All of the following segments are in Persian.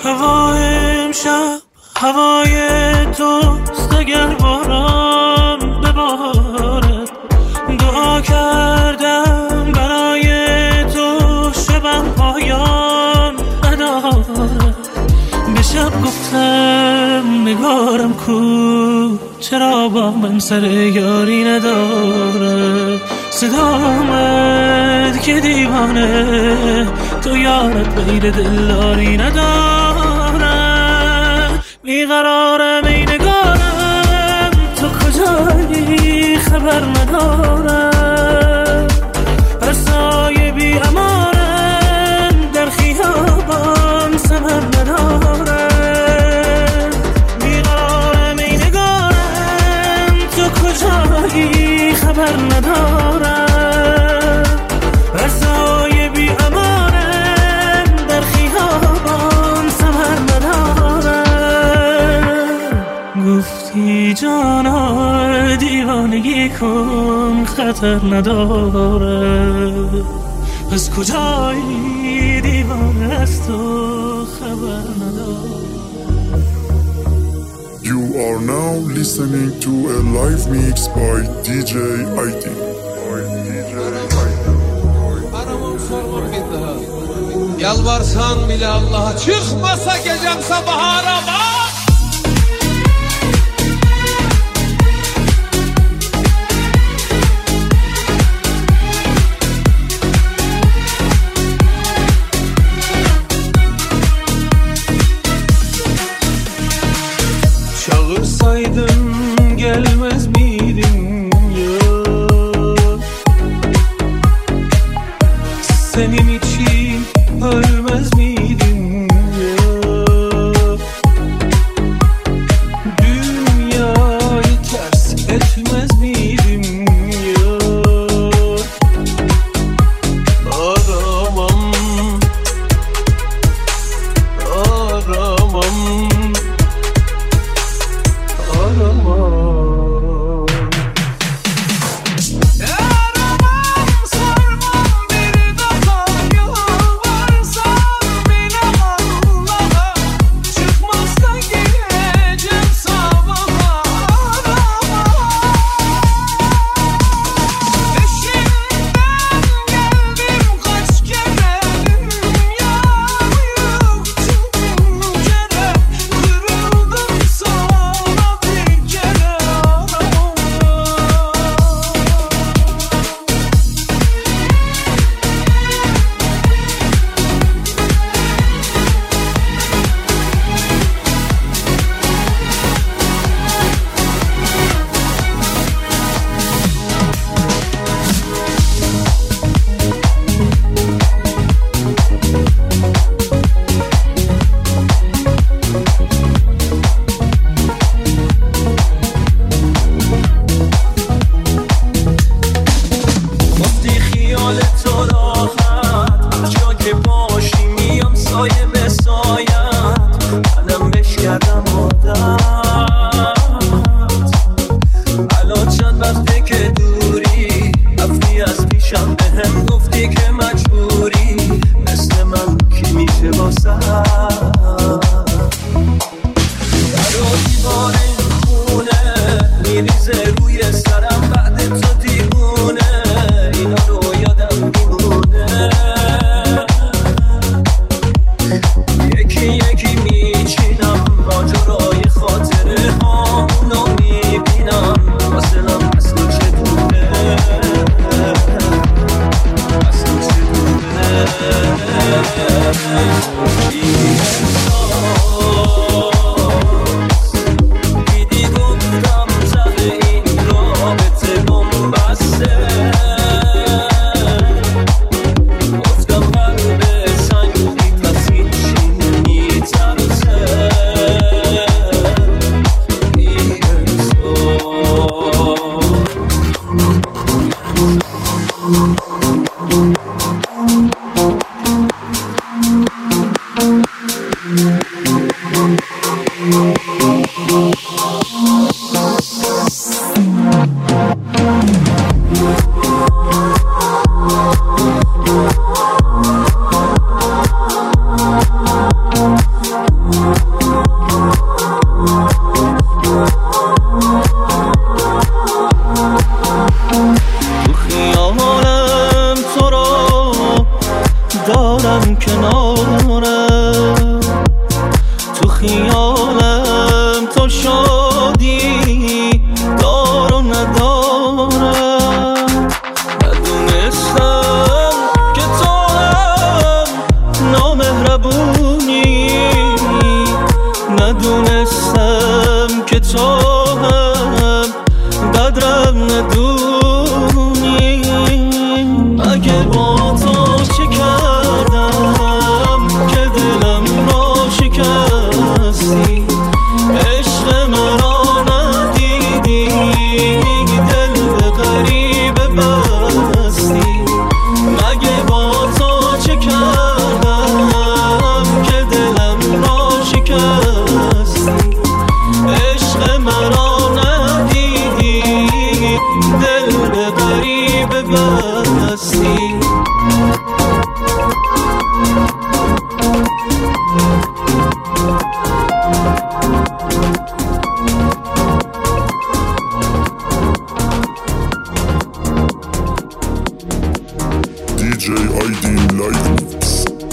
هوا امشب هوای توست، اگر باران ببارد دعا کردم برای تو، شبم پایان ندارد. به شب گفتم نگارم کو، چرا با من سر یاری نداره. صدا آمد که دیوانه تو یارت غیر دلداری نداره. بیقرارم ای نگارم تو کجایی خبر ندارم. پرسای بی امانم در خیابان سمر ندارم. بیقرارم ای نگارم تو کجایی خبر ندارم. پرسای بی امانم در خیابان سمر ندارم. گفتی جانا دیوانگی کن خطر نداره، پس کجایی دیوانه است و خبر نداره. You are now listening to a live mix by DJ IT. Aramam sormak bir daha. Yalvarsan bile Allah'a çıkmasa gecem sabaha arama. Çağırsaydın gelmez miydin ya? Senin için ölmez miydim ya? Dünyayı ters etmez miydim ya? Aramam, aramam, aramam. Aramam sormam bir daha. Yalvarsan bile Allah'a çıkmazsa gecem sabaha arama. Peşinden geldim kaç kere, dünya yıktım kere. Kırıldım sana bir kere aramam. گفتی خیال تو راحت، جا که باشی میام سایه به سایت. منم بش کردم عادت، الان چند وقته که دوری، رفتی از پیشم بهم گفتی که مجبوری. مثل من کی میشه واسه در و دیوار این خونه میریزه روی سرم بعد تو دیوونه. اینا رو یادم میمونه، یکی یکی میچینم ماجرای خاطره هامونو میبینم. واسلم اصلا چطوره، اصلا چطوره. این احساس دیدی گفتم زده این رابطه بومبسته. گفتم قلب سنگی پس هیچی نمیترسه. این دارم کنارم، تو خیالم تو شادی دار و ندارم. ندونستم که تو هم نامهربونی، ندونستم که تو هم قدرم ندونی. اگه با تو چه کردم که دلم را شکستی، عشق مرا ندیدی، دل به غریبه بستی. مگه با تو چه کردم که دلم را شکستی، عشق مرا ندیدی، دل به غریبه بستی. DJ Aydin Live Mix.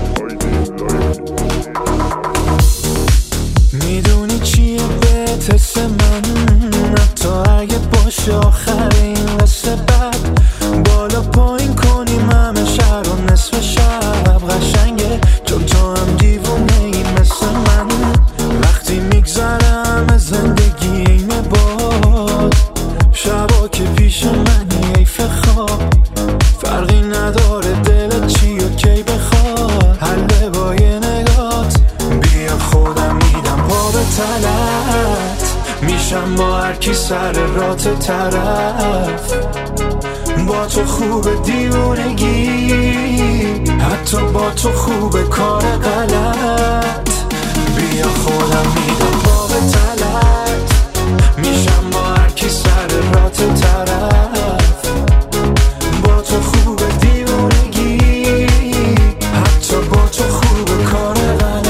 میدونی چیه بهت حس من، حتی اگه باشه آخرین قصه بد، بالا پایین کنیم همه شهر و نصف شب. قشنگه چون تو هم دیوونه ای مثل من، وقتی میگذرم از زندگی این باد، شبا که پیش منی حیف خواب، فرقی نداره دلت چی و کی بخواد، حله با یه نگات بیا خودم میدم پا به تلت، میشم با هر کی سر رات طرف. با تو خوب دیوونگی، حتی با تو خوب کار غلط، بیا خودم میدم پا به تلت، میشم با هر کی سر رات طرف. با تو خوب دیوونگی، حتی با تو خوب کار غلط.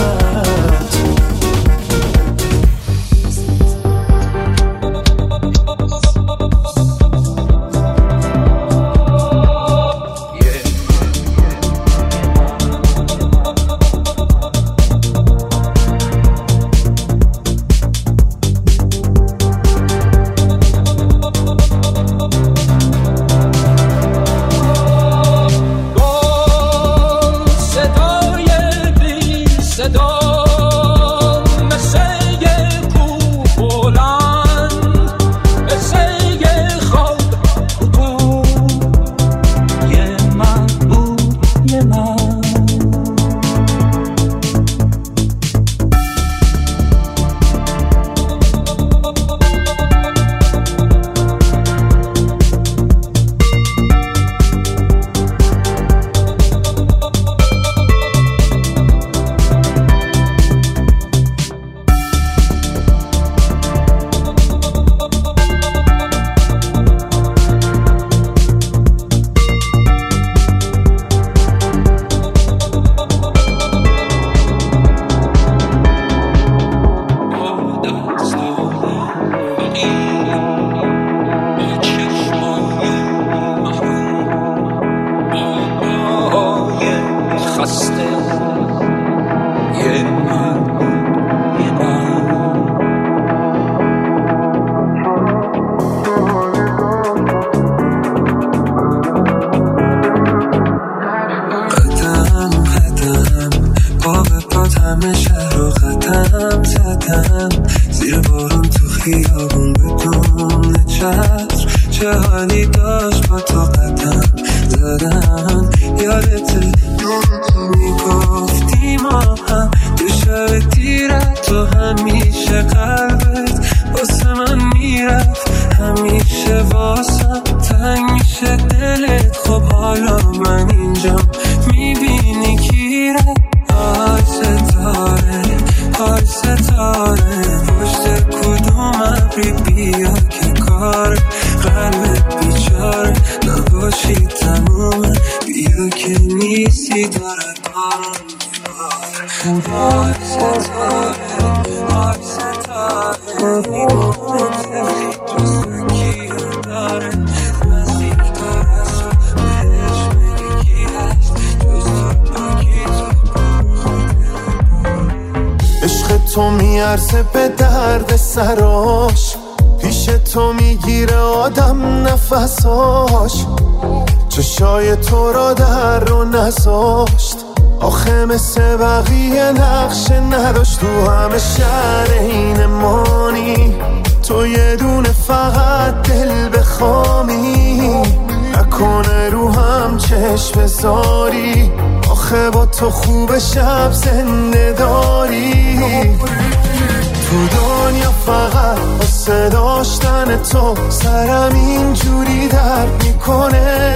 همه شهر رو قدم زدم، زیر بارون تو خیابون بدون چتر، چه حالی داشت با تو قدم زدن. یادته میگفتی ما هم تو شب دیرت، تو همیشه قلبت واسه من میرفت، همیشه واسم تنگ میشه دلت. خب حالا من اینجام میبینی کی رفت. آی ستاره پشت کدوم ابری بیا که کار قلبت بیچاره نباشی تمومه، بیا که نیستی داره بارون میباره. آی ستاره میگم تفید جز کی داره نزدیک داره بهش میگه کی هست جز تو میارزه به درد سراش، پیش تو میگیره آدم نفساش، چشای تو را در رو نذاشت، آخه مثل بقیه نقشه نداشت. تو همه شهر این مانی، تو یه دونه فقط دل بخوامی، نکنه رو هم چشم بذاری، آخه با تو خوب شب زنده داری. تو دنیا فقط واسه داشتن تو سرم اینجوری درد میکنه،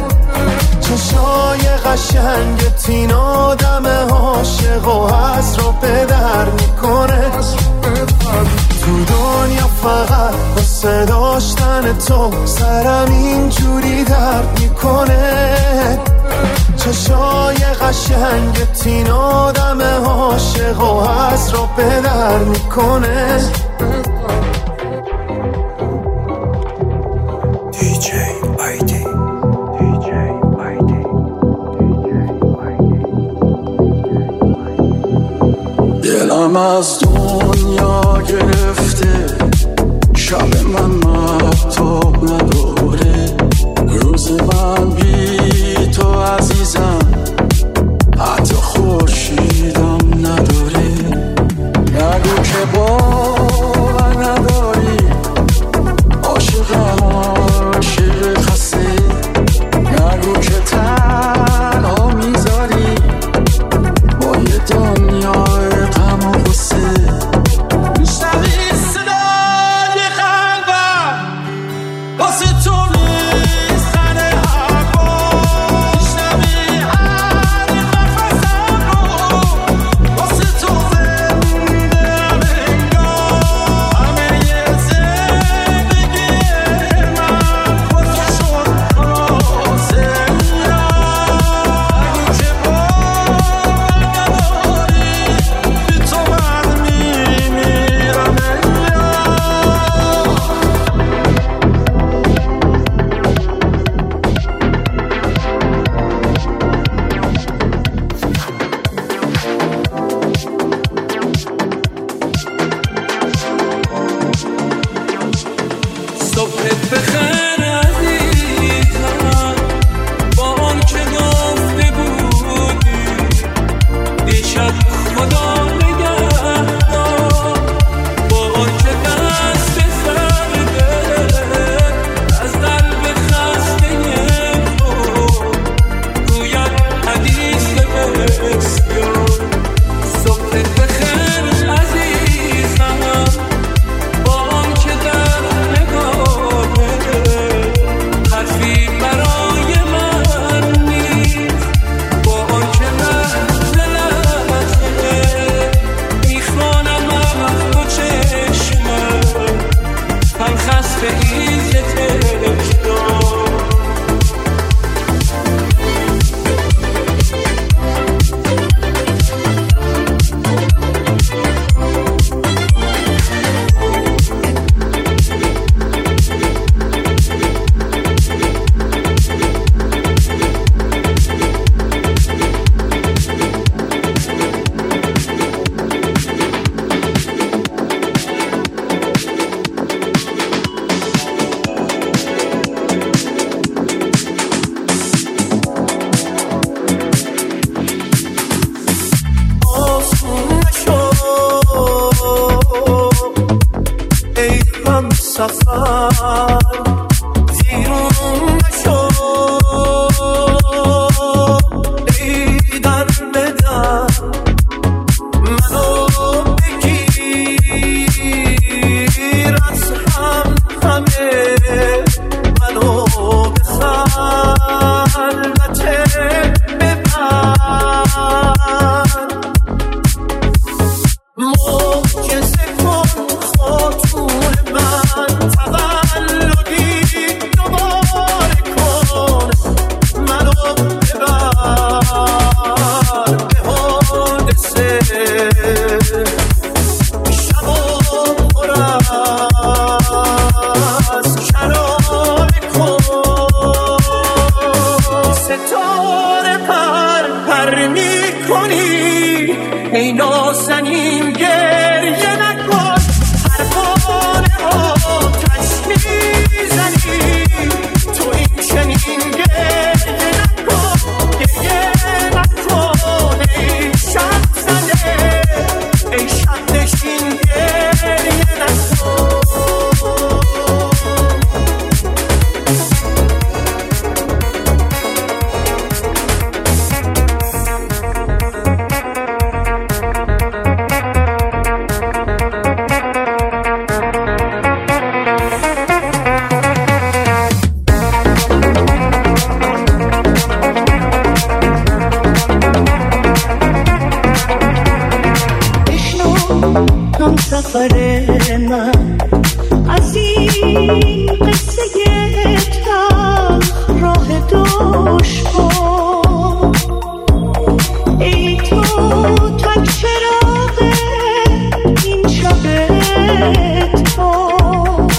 چشای قشنگت این آدم عاشق و از رو به در میکنه. تو دنیا فقط واسه داشتن تو سرم اینجوری درد میکنه، چشای قشنگت این آدم عاشق و از رو به در میکنه. دلم از دنیا گرفته، شب من مهتاب نداره، روز من بی تو عزیزم حتی خورشیدم نداره. نگو که باور نداری، عاشقم عاشق خسته، نگو که تنها میذاری با یه دنیای غم و غصه. میشنوی صدای قلبم واسه تو میزنه هر بار، میشنوی هر نفسم رو واسه تو زنده‌ام انگار، همه زندگی من واسه شد خلاصه. نگو که باور نداری، بی تو من میمیرم صبحت بخیر عزیزم، با آن که گفته بودی دیشب خدا نگهدار، با آن که دست سرده از قلب خسته تو گوید حدیث بسیار. صبحت بخیر عزیزم، با آن که در نگاهه حرفی برای من نیست، با آن که لحظه لحظه میخوانم از تو چشمم، هم خسته ایز تکرار. آسون نشو ای هم سفر، زیرون نشو ای در بدر، منو بگیر از همه، منو به خلوت ببر، معجزه کن خاتون من، تولدی دوباره کن، منو ببر به حادثه، شبا پر از شرابه کن، ستاره پر پر میکنی ای نازنین سفر من از این قصه تلخ راه دشوار ای تو تک چراغ این شب تار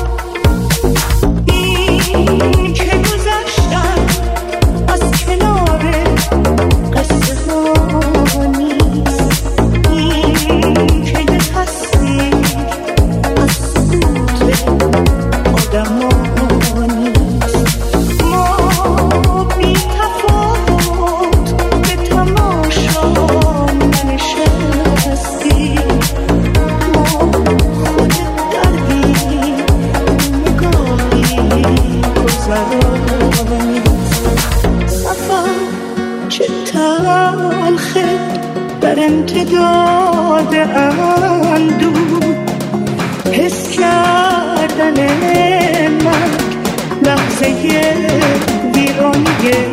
این که گذشتن از کنار قصه ها نیست این که یه تصویر از سوت آدم ها نیست ما بی تفاوت به تماشا ننشستیم ما خود دردیم نگاهی گذرانیم سفر چه تلخه در امتداد اندوه حس کردن من لحظه ویرانی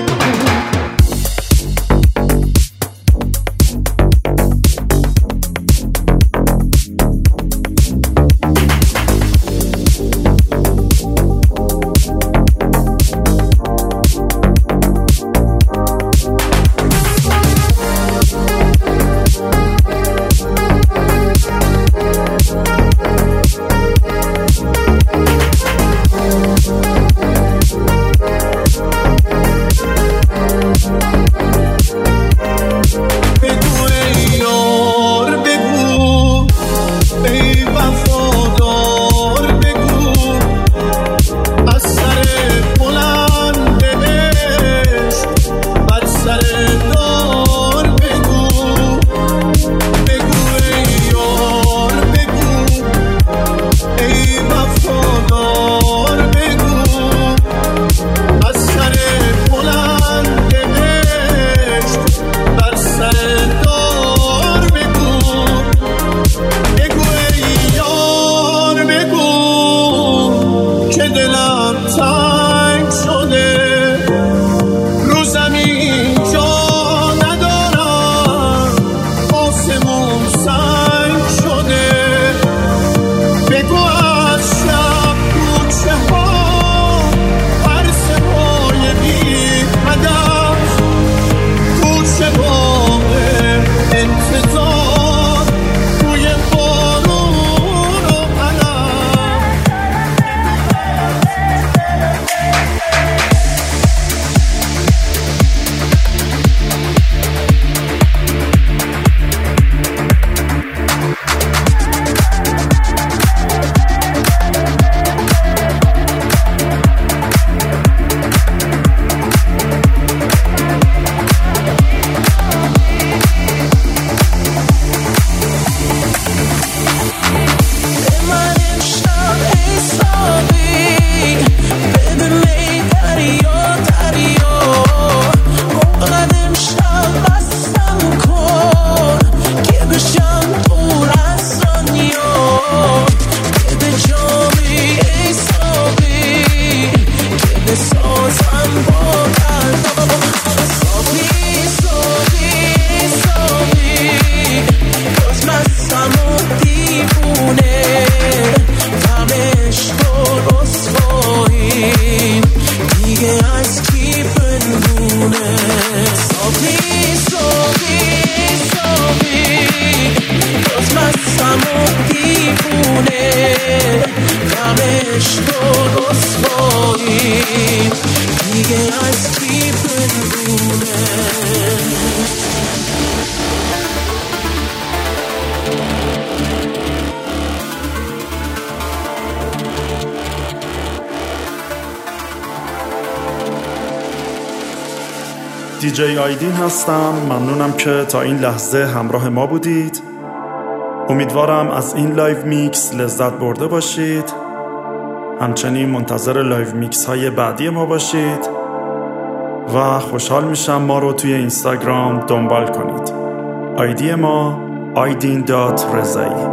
دیجی آیدین هستم. ممنونم که تا این لحظه همراه ما بودید. امیدوارم از این لایو میکس لذت برده باشید. همچنین منتظر لایو میکس های بعدی ما باشید و خوشحال میشم ما رو توی اینستاگرام دنبال کنید. آیدی ما aydin.rezai.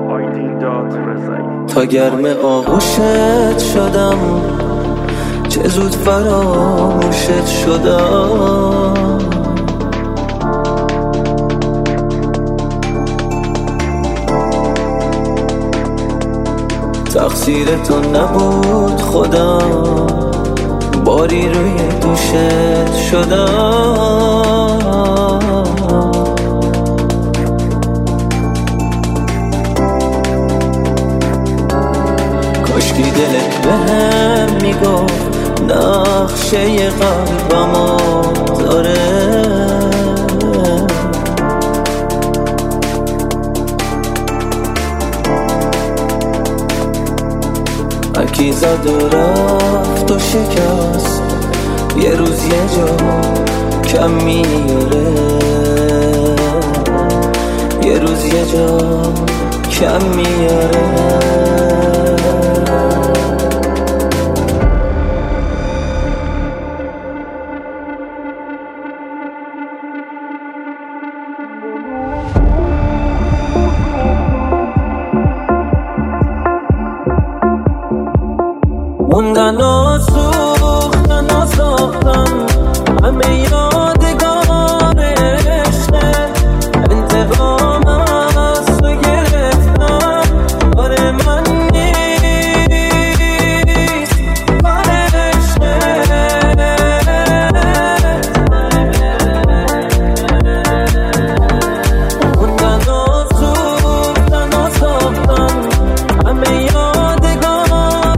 تا گرم آغوشت شدم چه زود فراموشت شدم، تقصیر تو نبود خدا، باری روی دوشت شدم. کاشکی دلت بهم میگفت نقشه قلبمو داره، هرکی زد و رفت و شکست، یه روز یه جا کم میاره، یه روز یه جا کم میاره. موندن و سوختن و ساختن همه یادگار عشقه، انتقام از تو گرفتم کار من نیست، کار عشقه. موندن و سوختن و ساختن همه یادگار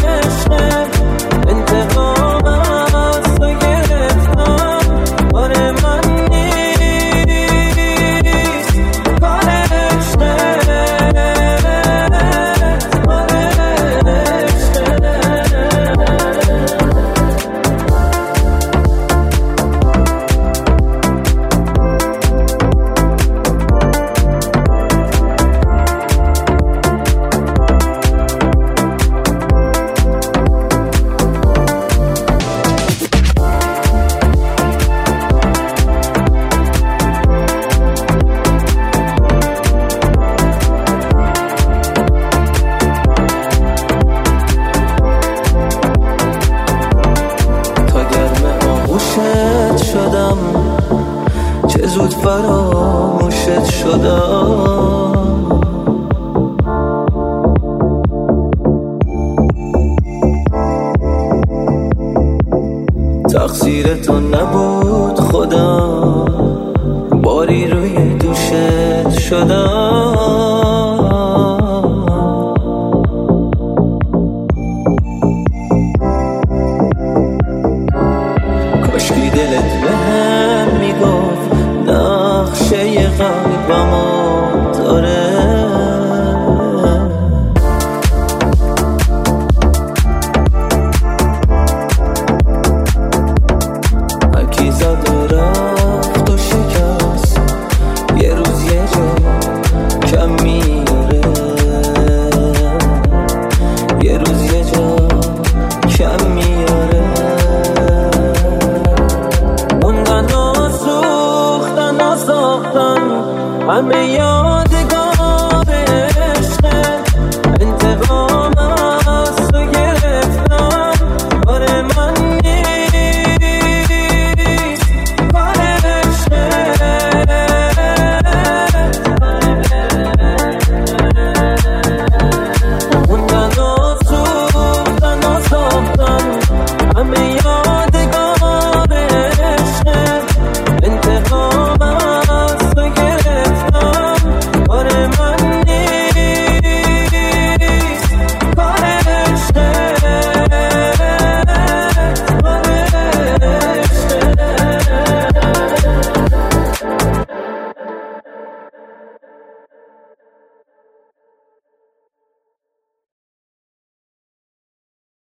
انتقام از تو گرفتم کار من نیست، کار عشقه، کار شدم، چه زود فراموشت شدم. تقصیر تو نبود خدا، باری روی دوشت شدم. کاشکی دلت بهم میگفت نقشه قلبمو داره، هرکی زد و رفت و شکست، یه روز یه جا کم میاره، یه روز یه جا کم میاره. همه